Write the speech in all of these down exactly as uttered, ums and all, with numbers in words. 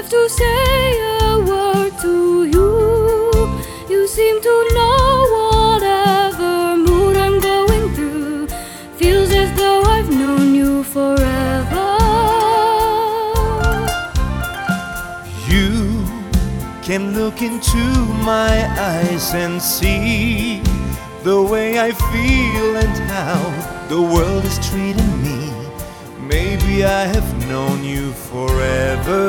have to say a word to you. You seem to know whatever mood I'm going through. Feels as though I've known you forever. You can look into my eyes and see the way I feel and how the world is treating me. Maybe I have known you forever.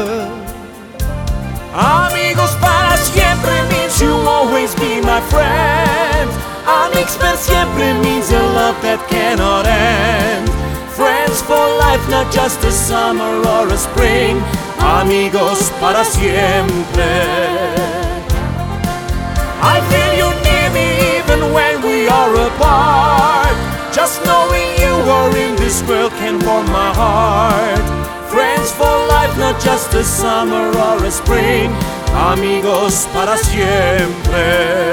Amigos para siempre means you'll always be my friend. Amigos per siempre means a love that cannot end. Friends for life, not just a summer or a spring. Amigos para siempre. I feel you near me even when we are apart. Just knowing you are in this world can warm my heart. Friends for life, not just a summer or a spring. Amigos para siempre.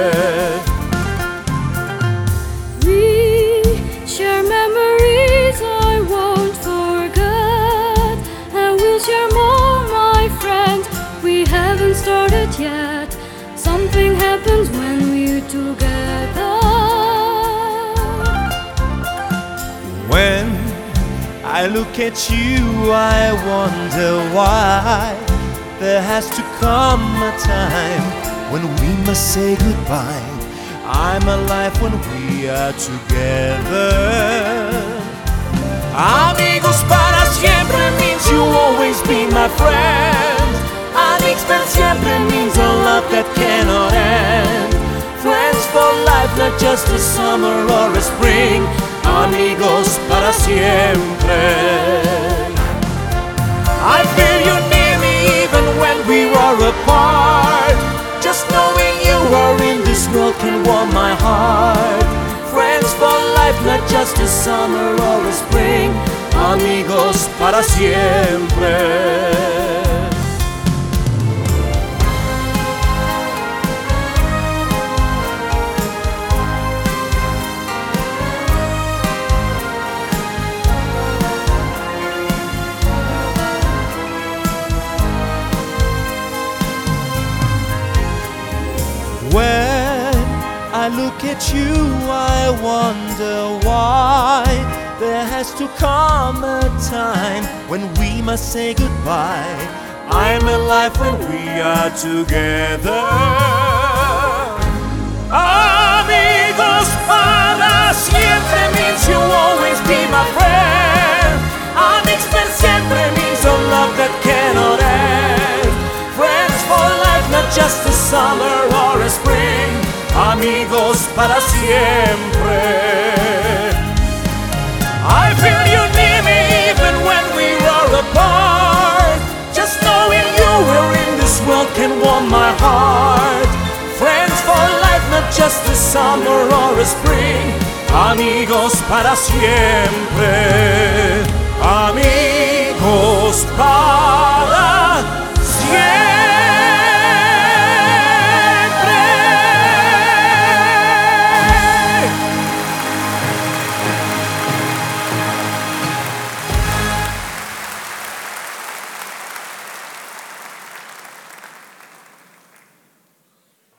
We share memories I won't forget, and we'll share more, my friend. We haven't started yet. Something happens when we're together. When I look at you, I wonder why there has to come a time when we must say goodbye. I'm alive when we are together. Amigos para siempre means you'll always be my friend. Amigos per siempre means a love that cannot end. Friends for life, not just a summer or a spring. Amigos para siempre. I feel you near me even when we are apart. Just knowing you are in this world can warm my heart. Friends for life, not just a summer or a spring. Amigos para siempre. When I look at you, I wonder why there has to come a time when we must say goodbye. I'm alive when we are together. Amigos para siempre means you'll always be my friend. Amigos per siempre means a love that cannot end. Friends for life, not just a summer or a spring. Amigos para siempre. I feel you near me even when we are apart. Just knowing you are in this world can warm my heart. Friends for life, not just a summer or a spring. Amigos para siempre.